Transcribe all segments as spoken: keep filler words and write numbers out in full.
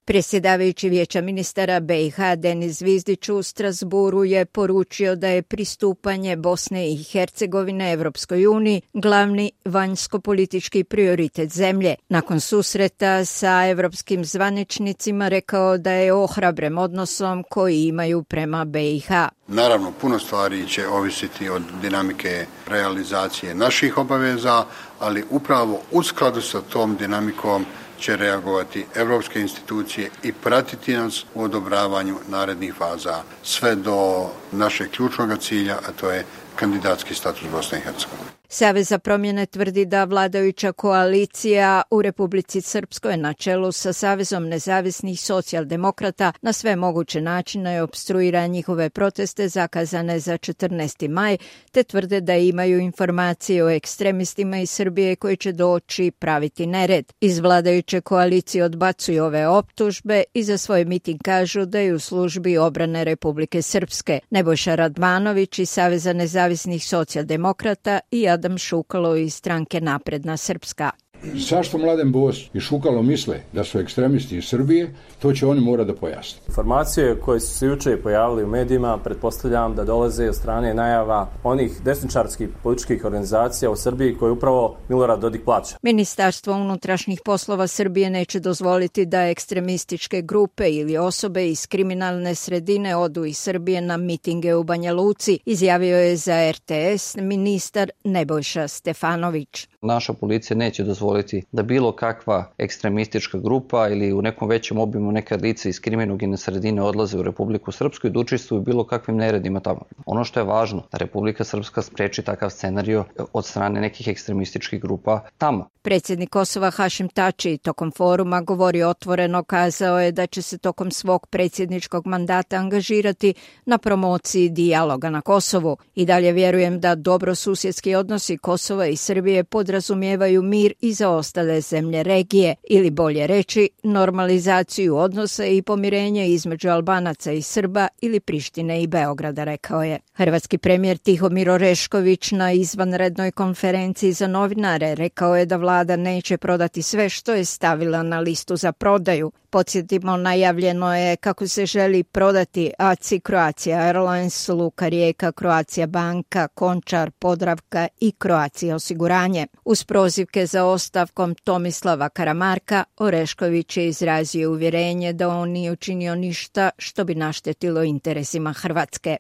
Predsjedavajući Vijeća ministara B i H Denis Zvizdić u Strasburu je poručio da je pristupanje Bosne i Hercegovine Evropskoj uniji glavni vanjsko-politički prioritet zemlje. Nakon susreta sa evropskim zvaničnicima rekao da je ohrabren odnosom koji imaju prema B i H. Naravno, puno stvari će ovisiti od dinamike realizacije naših obaveza, ali upravo u skladu sa tom dinamikom će reagovati evropske institucije i pratiti nas u odobravanju narednih faza sve do našeg ključnog cilja, a to je kandidatski status Bosne i Hercegovine. Savez za promjene tvrdi da vladajuća koalicija u Republici Srpskoj na čelu sa Savezom nezavisnih socijaldemokrata na sve moguće načine opstruira njihove proteste zakazane za četrnaesti maj, te tvrde da imaju informacije o ekstremistima iz Srbije koji će doći praviti nered. Iz vladajuće koalicije odbacuju ove optužbe i za svoj miting kažu da je u službi obrane Republike Srpske. Nebojša Radmanović iz Saveza nezavisnih socijaldemokrata i Adam Šukalo iz stranke Napredna Srpska. Zašto Mladen Bos i Šukalo misle da su ekstremisti iz Srbije, to će oni morati da pojasne. Informacije koje su se juče pojavili u medijima pretpostavljam da dolaze od strane najava onih desničarskih političkih organizacija u Srbiji koje upravo Milorad Dodik plaća. Ministarstvo unutrašnjih poslova Srbije neće dozvoliti da ekstremističke grupe ili osobe iz kriminalne sredine odu iz Srbije na mitinge u Banja Luci, izjavio je za R T S ministar Nebojša Stefanović. Naša policija neće dozvoliti da bilo kakva ekstremistička grupa ili u nekom većem obimu neka lica iz kriminogene sredine odlaze u Republiku Srpsku i da učestvuju bilo kakvim neredima tamo. Ono što je važno, da Republika Srpska spreči takav scenario od strane nekih ekstremističkih grupa tamo. Predsjednik Kosova Hašim Tači tokom foruma govori otvoreno, kazao je da će se tokom svog predsjedničkog mandata angažirati na promociji dijaloga na Kosovu. I dalje vjerujem da dobrosusjedski odnosi Kosova i Srbije podrazumijevaju mir i za ostale zemlje regije, ili bolje reći normalizaciju odnosa i pomirenje između Albanaca i Srba ili Prištine i Beograda, rekao je. Hrvatski premijer Tihomir Orešković na izvanrednoj konferenciji za novinare rekao je da vlada neće prodati sve što je stavila na listu za prodaju. Podsjetimo, najavljeno je kako se želi prodati A C I, Croatia Airlines, Luka Rijeka, Croatia banka, Končar, Podravka i Croatia osiguranje. Uz prozivke za ostavkom Tomislava Karamarka, Orešković je izrazio uvjerenje da on nije učinio ništa što bi naštetilo interesima Hrvatske.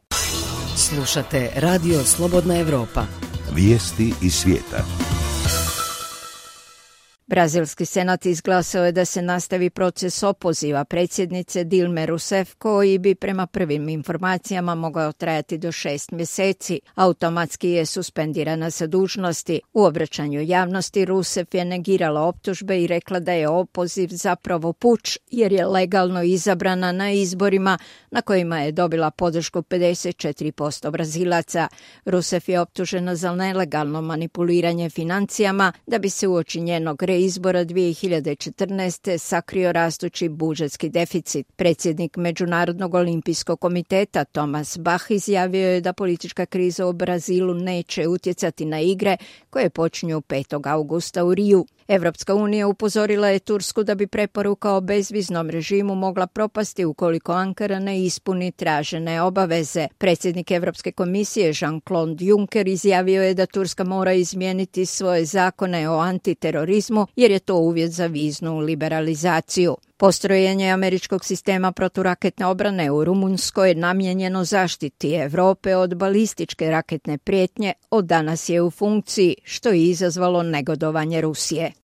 Slušate Radio Slobodna Evropa. Vijesti iz svijeta. Brazilski senat izglasao je da se nastavi proces opoziva predsjednice Dilme Rousseff, koji bi prema prvim informacijama mogao trajati do šest mjeseci. Automatski je suspendirana sa dužnosti. U obraćanju javnosti Rousseff je negirala optužbe i rekla da je opoziv zapravo puč, jer je legalno izabrana na izborima na kojima je dobila podršku pedeset četiri posto Brazilaca. Rousseff je optužena za nelegalno manipuliranje financijama da bi se uoči njenog izbora dvije hiljade četrnaeste sakrio rastući budžetski deficit. Predsjednik Međunarodnog olimpijskog komiteta Thomas Bach izjavio je da politička kriza u Brazilu neće utjecati na igre koje počinju petog augusta u Riju. Evropska unija upozorila je Tursku da bi preporuka o bezviznom režimu mogla propasti ukoliko Ankara ne ispuni tražene obaveze. Predsjednik Evropske komisije Jean-Claude Juncker izjavio je da Turska mora izmijeniti svoje zakone o antiterorizmu jer je to uvjet za viznu liberalizaciju. Postrojenje američkog sistema proturaketne obrane u Rumunjskoj je namijenjeno zaštiti Europe od balističke raketne prijetnje, od danas je u funkciji, što je izazvalo negodovanje Rusije.